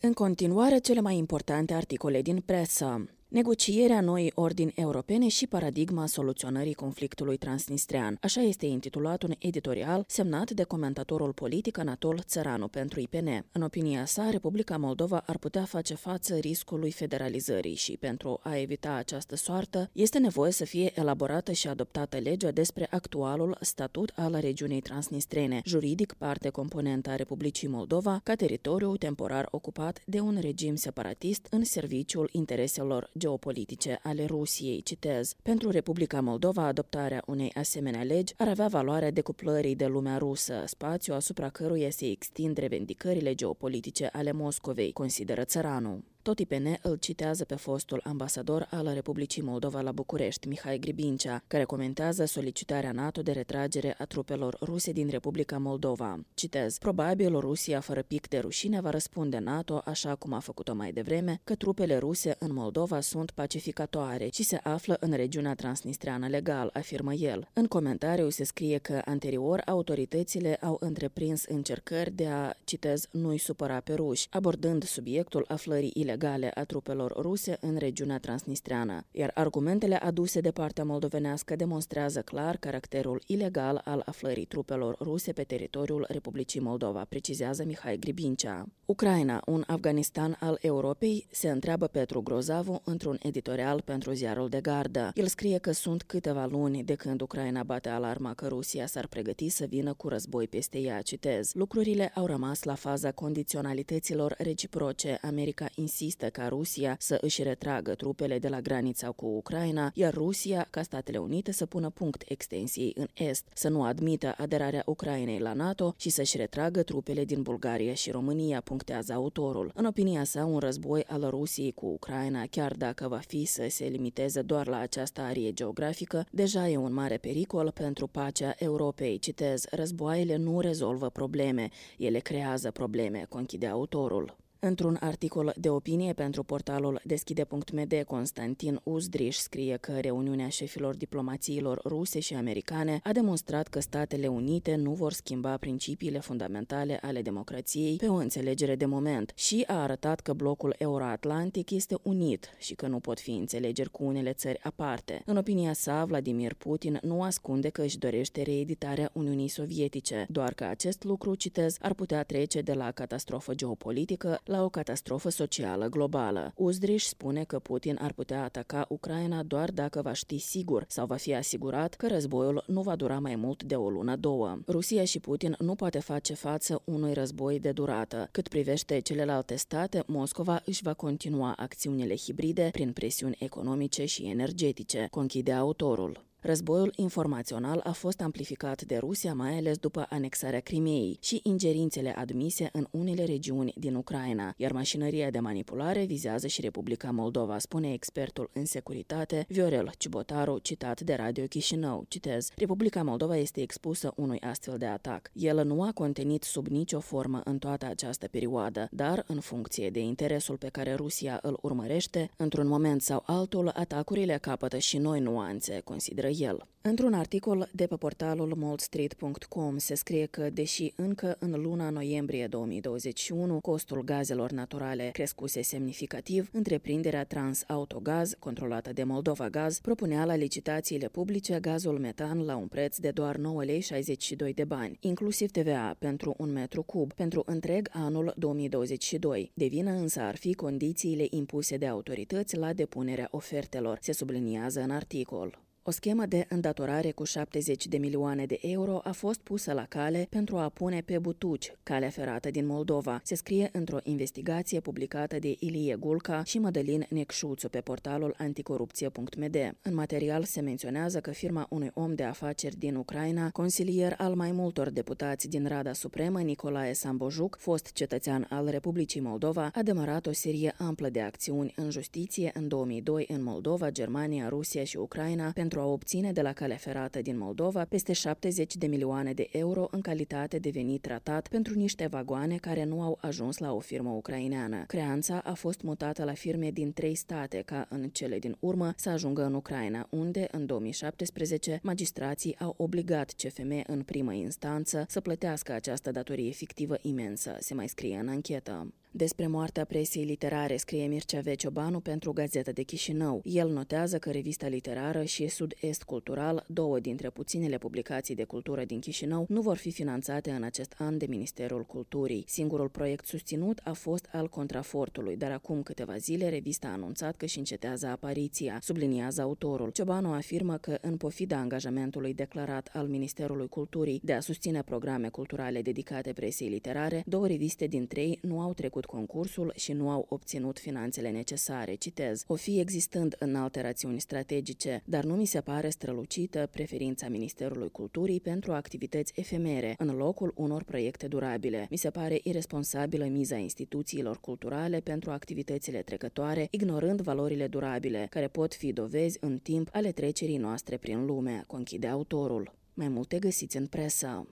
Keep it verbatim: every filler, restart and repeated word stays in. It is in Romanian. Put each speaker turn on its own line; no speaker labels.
În continuare, cele mai importante articole din presă. Negocierea noii ordini europene și paradigma soluționării conflictului transnistrean. Așa este intitulat un editorial semnat de comentatorul politic Anatol Țăranu pentru I P N. În opinia sa, Republica Moldova ar putea face față riscului federalizării și, pentru a evita această soartă, este nevoie să fie elaborată și adoptată legea despre actualul statut al regiunii transnistrene, juridic parte componentă a Republicii Moldova, ca teritoriu temporar ocupat de un regim separatist în serviciul intereselor geopolitice ale Rusiei, citez. Pentru Republica Moldova, adoptarea unei asemenea legi ar avea valoarea decuplării de lumea rusă, spațiu asupra căruia se extind revendicările geopolitice ale Moscovei, consideră Țăranu. Tot I P N îl citează pe fostul ambasador al Republicii Moldova la București, Mihai Gribincea, care comentează solicitarea NATO de retragere a trupelor ruse din Republica Moldova. Citez, probabil Rusia fără pic de rușine va răspunde NATO, așa cum a făcut-o mai devreme, că trupele ruse în Moldova sunt pacificatoare și se află în regiunea transnistreană legal, afirmă el. În comentariu se scrie că anterior autoritățile au întreprins încercări de a, citez, nu-i supăra pe ruși, abordând subiectul aflării ilegale a trupelor ruse în regiunea transnistreană, iar argumentele aduse de partea moldovenească demonstrează clar caracterul ilegal al aflării trupelor ruse pe teritoriul Republicii Moldova, precizează Mihai Gribincea. Ucraina, un Afganistan al Europei, se întreabă Petru Grozavu într-un editorial pentru ziarul de gardă. El scrie că sunt câteva luni de când Ucraina bate alarma că Rusia s-ar pregăti să vină cu război peste ea, citez. Lucrurile au rămas la faza condiționalităților reciproce. America insistă ca Rusia să își retragă trupele de la granița cu Ucraina, iar Rusia, ca Statele Unite, să pună punct extensiei în est, să nu admită aderarea Ucrainei la NATO și să-și retragă trupele din Bulgaria și România, punctează autorul. În opinia sa, un război al Rusiei cu Ucraina, chiar dacă va fi să se limiteze doar la această arie geografică, deja e un mare pericol pentru pacea Europei. Citez, războaiele nu rezolvă probleme, ele creează probleme, conchide autorul. Într-un articol de opinie pentru portalul deschide punct m d, Constantin Uzdriș scrie că reuniunea șefilor diplomațiilor ruse și americane a demonstrat că Statele Unite nu vor schimba principiile fundamentale ale democrației pe o înțelegere de moment și a arătat că blocul euroatlantic este unit și că nu pot fi înțelegeri cu unele țări aparte. În opinia sa, Vladimir Putin nu ascunde că își dorește reeditarea Uniunii Sovietice, doar că acest lucru, citez, ar putea trece de la catastrofă geopolitică la o catastrofă socială globală. Uzdriș spune că Putin ar putea ataca Ucraina doar dacă va ști sigur sau va fi asigurat că războiul nu va dura mai mult de o lună, două. Rusia și Putin nu poate face față unui război de durată. Cât privește celelalte state, Moscova își va continua acțiunile hibride prin presiuni economice și energetice, conchide autorul. Războiul informațional a fost amplificat de Rusia, mai ales după anexarea Crimeei și ingerințele admise în unele regiuni din Ucraina, iar mașinăria de manipulare vizează și Republica Moldova, spune expertul în securitate Viorel Cibotaru, citat de Radio Chișinău. Citez, Republica Moldova este expusă unui astfel de atac. El nu a contenit sub nicio formă în toată această perioadă, dar, în funcție de interesul pe care Rusia îl urmărește, într-un moment sau altul, atacurile capătă și noi nuanțe, consideră el. Într-un articol de pe portalul moldstreet punct com se scrie că, deși încă în luna noiembrie două mii douăzeci și unu costul gazelor naturale crescuse semnificativ, întreprinderea Transautogaz, controlată de Moldova Gaz, propunea la licitațiile publice gazul metan la un preț de doar nouă lei șaizeci și doi de bani, inclusiv T V A pentru un metru cub, pentru întreg anul două mii douăzeci și doi. De vină însă ar fi condițiile impuse de autorități la depunerea ofertelor, se subliniază în articol. O schemă de îndatorare cu șaptezeci de milioane de euro a fost pusă la cale pentru a pune pe butuci calea ferată din Moldova, se scrie într-o investigație publicată de Ilie Gulca și Mădălin Necșuțu pe portalul anticorupție punct m d. În material se menționează că firma unui om de afaceri din Ucraina, consilier al mai multor deputați din Rada Supremă, Nicolae Sambojuc, fost cetățean al Republicii Moldova, a demarat o serie amplă de acțiuni în justiție în două mii doi în Moldova, Germania, Rusia și Ucraina pentru a obține de la calea ferată din Moldova peste șaptezeci de milioane de euro în calitate de venit tratat pentru niște vagoane care nu au ajuns la o firmă ucraineană. Creanța a fost mutată la firme din trei state, ca în cele din urmă să ajungă în Ucraina, unde, în două mii șaptesprezece, magistrații au obligat C F M în primă instanță să plătească această datorie fictivă imensă, se mai scrie în anchetă. Despre moartea presei literare scrie Mircea V. Ciobanu pentru Gazeta de Chișinău. El notează că revista literară și Sud-Est Cultural, două dintre puținele publicații de cultură din Chișinău, nu vor fi finanțate în acest an de Ministerul Culturii. Singurul proiect susținut a fost al Contrafortului, dar acum câteva zile revista a anunțat că și încetează apariția, subliniază autorul. Ciobanu afirmă că, în pofida angajamentului declarat al Ministerului Culturii de a susține programe culturale dedicate presei literare, două reviste din trei nu au trecut concursul și nu au obținut finanțele necesare. Citez: "O fi existând în alte rațiuni strategice, dar nu mi se pare strălucită preferința Ministerului Culturii pentru activități efemere, în locul unor proiecte durabile. Mi se pare iresponsabilă miza instituțiilor culturale pentru activitățile trecătoare, ignorând valorile durabile, care pot fi dovezi în timp ale trecerii noastre prin lume", conchide autorul. Mai multe găsiți în presă.